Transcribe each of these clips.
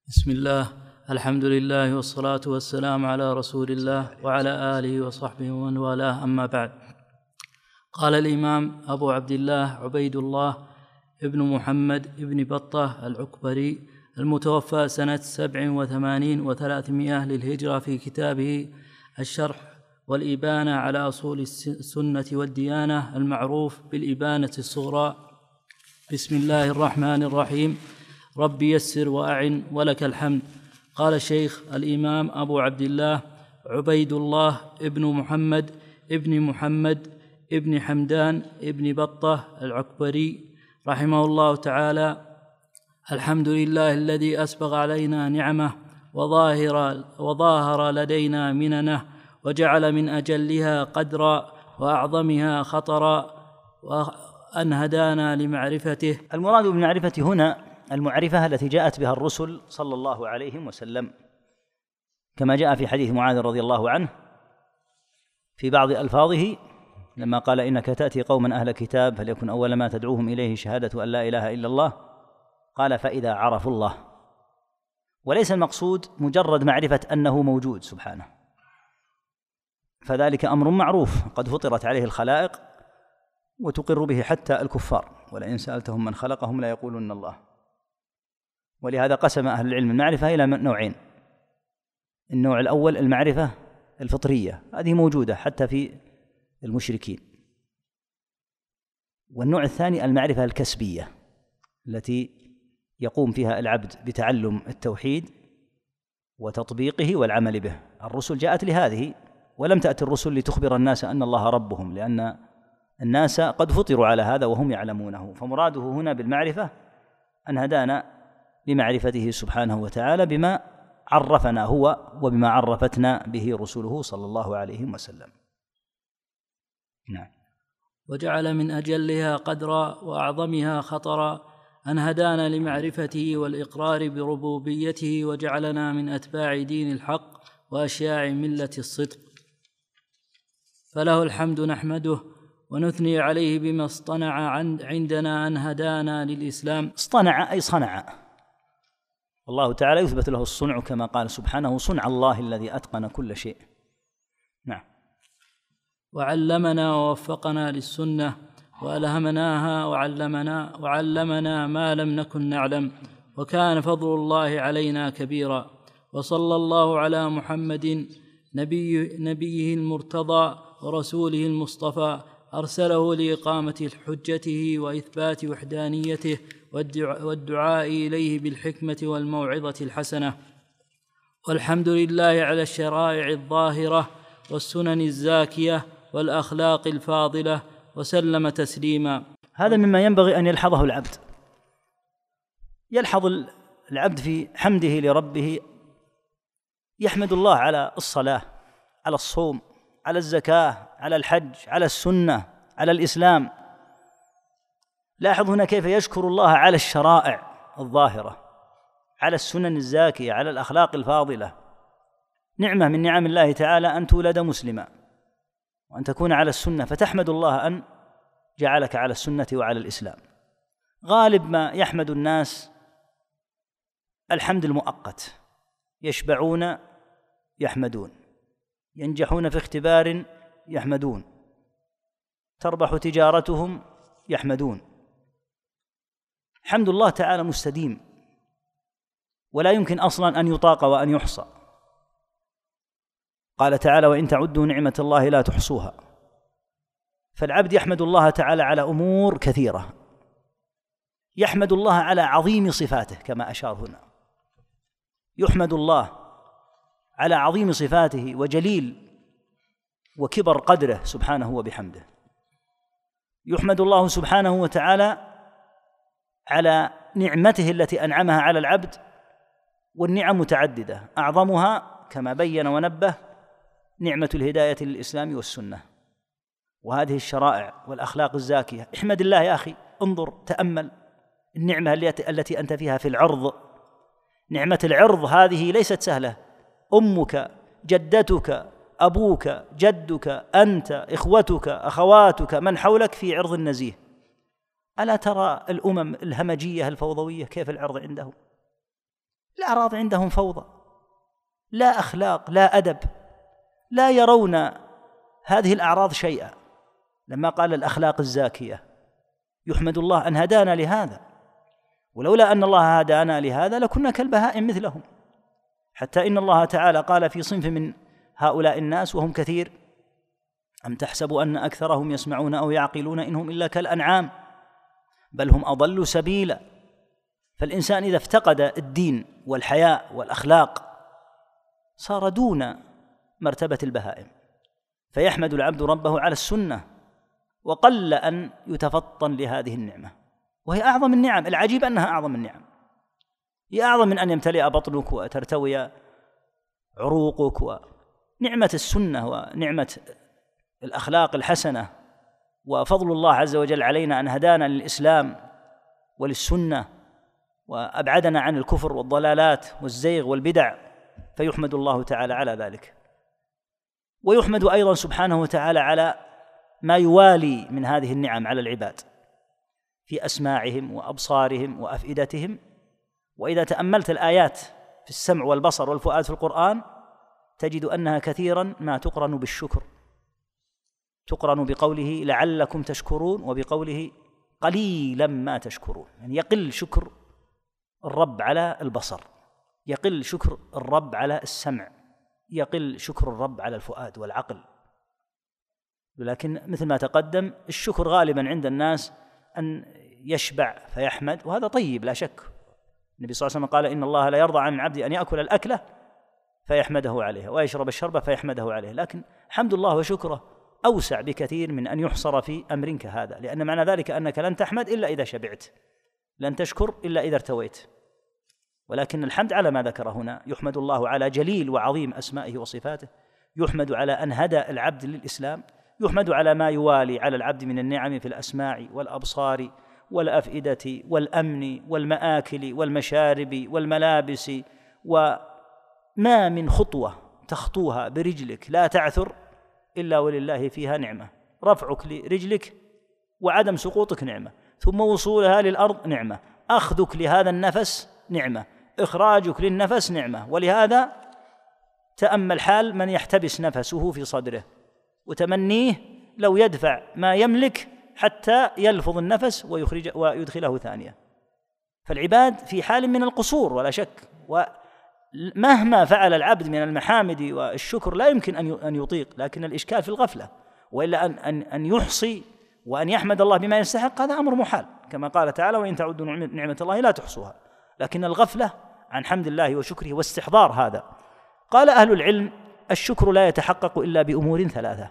بسم الله، الحمد لله والصلاة والسلام على رسول الله وعلى آله وصحبه ومن والاه، أما بعد. قال الإمام أبو عبد الله عبيد الله ابن محمد ابن بطة العكبري المتوفى سنة 87 و300 للهجرة في كتابه الشرح والإبانة على أصول السنة والديانة المعروف بالإبانة الصغرى: بسم الله الرحمن الرحيم. رب يسر وأعن ولك الحمد. قال الشيخ الإمام أبو عبد الله عبيد الله ابن محمد ابن حمدان ابن بطة العكبري رحمه الله تعالى: الحمد لله الذي أسبغ علينا نعمه وظاهر لدينا مننه، وجعل من أجلها قدرا وأعظمها خطرا، وأن هدانا لمعرفته. المراد بالمعرفة هنا المعرفة التي جاءت بها الرسل صلى الله عليه وسلم، كما جاء في حديث معاذ رضي الله عنه في بعض ألفاظه لما قال: إنك تأتي قوما أهل كتاب فليكن أول ما تدعوهم إليه شهادة أن لا إله إلا الله. قال: فإذا عرفوا الله. وليس المقصود مجرد معرفة أنه موجود سبحانه، فذلك أمر معروف قد فطرت عليه الخلائق وتقر به حتى الكفار، ولئن سألتهم من خلقهم لا يقولون الله. ولهذا قسم أهل العلم المعرفة إلى نوعين: النوع الأول المعرفة الفطرية، هذه موجودة حتى في المشركين، والنوع الثاني المعرفة الكسبية التي يقوم فيها العبد بتعلم التوحيد وتطبيقه والعمل به. الرسل جاءت لهذه، ولم تأتي الرسل لتخبر الناس أن الله ربهم، لأن الناس قد فطروا على هذا وهم يعلمونه. فمراده هنا بالمعرفة أن هدانا لمعرفته سبحانه وتعالى بما عرفنا هو وبما عرفتنا به رسوله صلى الله عليه وسلم. نعم. وجعل من أجلها قدرا وأعظمها خطرا، أن هدانا لمعرفته والإقرار بربوبيته، وجعلنا من أتباع دين الحق وأشياع ملة الصدق. فله الحمد نحمده ونثني عليه بما اصطنع عندنا أن هدانا للإسلام. اصطنع أي صنع، الله تعالى يثبت له الصنع كما قال سبحانه: صنع الله الذي أتقن كل شيء. نعم. وعلمنا ووفقنا للسنة وألهمناها وعلمنا ما لم نكن نعلم، وكان فضل الله علينا كبيرا. وصلى الله على محمد نبيه المرتضى ورسوله المصطفى، أرسله لإقامة حجته وإثبات وحدانيته والدعاء إليه بالحكمة والموعظة الحسنة. والحمد لله على الشرائع الظاهرة والسنن الزاكية والأخلاق الفاضلة، وسلم تسليما. هذا مما ينبغي أن يلحظه العبد. يلحظ العبد في حمده لربه، يحمد الله على الصلاة، على الصوم، على الزكاة، على الحج، على السنة، على الإسلام. لاحظ هنا كيف يشكر الله على الشرائع الظاهرة، على السنن الزاكية، على الأخلاق الفاضلة. نعمة من نعم الله تعالى أن تولد مسلما وأن تكون على السنة، فتحمد الله أن جعلك على السنة وعلى الإسلام. غالب ما يحمد الناس الحمد المؤقت: يشبعون يحمدون، ينجحون في اختبار يحمدون، تربح تجارتهم يحمدون. حمد الله تعالى مستديم ولا يمكن أصلا أن يطاق وأن يحصى. قال تعالى: وإن تعدوا نعمة الله لا تحصوها. فالعبد يحمد الله تعالى على أمور كثيرة، يحمد الله على عظيم صفاته كما أشار هنا، يحمد الله على عظيم صفاته وجليل وكبر قدره سبحانه وبحمده. يحمد الله سبحانه وتعالى على نعمته التي أنعمها على العبد، والنعم متعددة، أعظمها كما بين ونبه نعمة الهداية للإسلام والسنة وهذه الشرائع والأخلاق الزاكية. احمد الله يا أخي، انظر تأمل النعمة التي أنت فيها في العرض. نعمة العرض هذه ليست سهلة. أمك، جدتك، أبوك، جدك، أنت، إخوتك، أخواتك، من حولك في عرض النزيه. ألا ترى الأمم الهمجية الفوضوية كيف العرض عندهم؟ الأعراض عندهم فوضى، لا أخلاق، لا أدب، لا يرون هذه الأعراض شيئا. لما قال الأخلاق الزاكية، يحمد الله أن هدانا لهذا، ولولا أن الله هدانا لهذا لكنا كالبهائم مثلهم. حتى إن الله تعالى قال في صنف من هؤلاء الناس وهم كثير: أم تحسب أن أكثرهم يسمعون أو يعقلون إنهم إلا كالأنعام بل هم أضل سبيلا. فالإنسان إذا افتقد الدين والحياء والأخلاق صار دون مرتبة البهائم. فيحمد العبد ربه على السنة، وقل أن يتفطن لهذه النعمة، وهي أعظم النعم. العجيب أنها أعظم النعم، هي أعظم من أن يمتلئ بطنك وترتوي عروقك. ونعمة السنة ونعمة الأخلاق الحسنة وفضل الله عز وجل علينا أن هدانا للإسلام وللسنة وأبعدنا عن الكفر والضلالات والزيغ والبدع، فيحمد الله تعالى على ذلك. ويحمد أيضا سبحانه وتعالى على ما يوالي من هذه النعم على العباد في أسماعهم وأبصارهم وأفئدتهم. وإذا تأملت الآيات في السمع والبصر والفؤاد في القرآن تجد أنها كثيرا ما تقرن بالشكر، تقرن بقوله لعلكم تشكرون وبقوله قليلا ما تشكرون. يعني يقل شكر الرب على البصر، يقل شكر الرب على السمع، يقل شكر الرب على الفؤاد والعقل. ولكن مثل ما تقدم الشكر غالبا عند الناس أن يشبع فيحمد، وهذا طيب لا شك. النبي صلى الله عليه وسلم قال إن الله لا يرضى عن العبد أن يأكل الأكلة فيحمده عليها ويشرب الشربة فيحمده عليها. لكن حمد الله وشكره أوسع بكثير من أن يحصر في أمر كهذا، لأن معنى ذلك أنك لن تحمد إلا إذا شبعت، لن تشكر إلا إذا ارتويت. ولكن الحمد على ما ذكر هنا، يحمد الله على جليل وعظيم أسمائه وصفاته، يحمد على أن هدى العبد للإسلام، يحمد على ما يوالي على العبد من النعم في الأسماع والأبصار والأفئدة والأمن والمآكل والمشارب والملابس. وما من خطوة تخطوها برجلك لا تعثر إلا ولله فيها نعمة. رفعك لرجلك وعدم سقوطك نعمة، ثم وصولها للأرض نعمة، أخذك لهذا النفس نعمة، إخراجك للنفس نعمة. ولهذا تأمل حال من يحتبس نفسه في صدره وتمنيه لو يدفع ما يملك حتى يلفظ النفس ويدخله ثانية. فالعباد في حال من القصور ولا شك، ومهما فعل العبد من المحامد والشكر لا يمكن أن يطيق. لكن الإشكال في الغفلة، وإلا أن يحصي وأن يحمد الله بما يستحق هذا أمر محال، كما قال تعالى وإن تعدوا نعمة الله لا تحصوها. لكن الغفلة عن حمد الله وشكره واستحضار هذا. قال أهل العلم الشكر لا يتحقق إلا بأمور ثلاثة.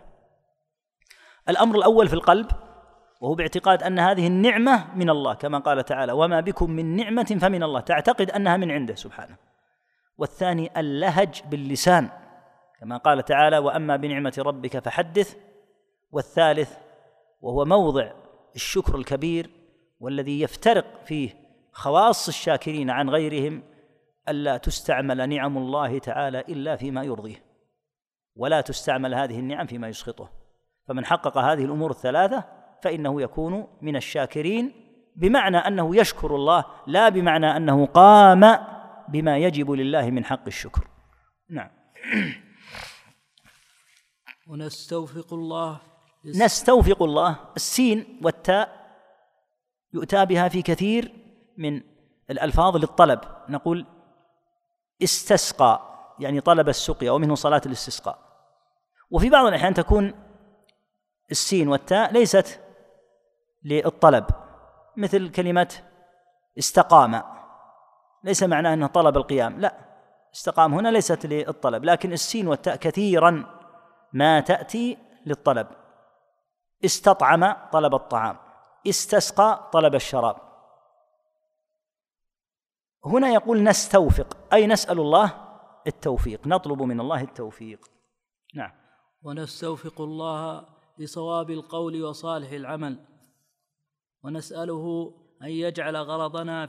الأمر الأول في القلب، وهو باعتقاد أن هذه النعمة من الله، كما قال تعالى وما بكم من نعمة فمن الله، تعتقد أنها من عنده سبحانه. والثاني اللهج باللسان، كما قال تعالى وأما بنعمة ربك فحدث. والثالث وهو موضع الشكر الكبير والذي يفترق فيه خواص الشاكرين عن غيرهم، ألا تستعمل نعم الله تعالى إلا فيما يرضيه، ولا تستعمل هذه النعم فيما يسخطه. فمن حقق هذه الأمور الثلاثة فإنه يكون من الشاكرين، بمعنى أنه يشكر الله، لا بمعنى أنه قام بما يجب لله من حق الشكر. نعم. ونستوفق الله. نستوفق الله، السين والتاء يؤتى بها في كثير من الألفاظ للطلب. نقول استسقى يعني طلب السقيا، ومنه صلاة الاستسقاء. وفي بعض الأحيان تكون السين والتاء ليست للطلب، مثل كلمة استقام، ليس معناه أنه طلب القيام، لا، استقام هنا ليست للطلب. لكن السين والتاء كثيرا ما تأتي للطلب. استطعم طلب الطعام، استسقى طلب الشراب. هنا يقول نستوفق أي نسأل الله التوفيق، نطلب من الله التوفيق. نعم. ونستوفق الله لصواب القول وصالح العمل، ونسأله أن يجعل غرضنا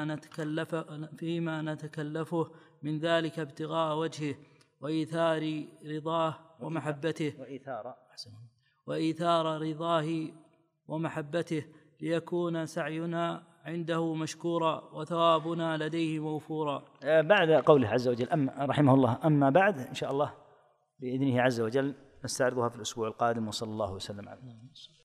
فيما نتكلفه من ذلك ابتغاء وجهه وإيثار رضاه ومحبته وإيثار رضاه ومحبته، ليكون سعينا عنده مشكورا وثوابنا لديه موفورا. بعد قوله عز وجل رحمه الله أما بعد إن شاء الله بإذنه عز وجل نستعرضها في الأسبوع القادم، وصلى الله وسلم على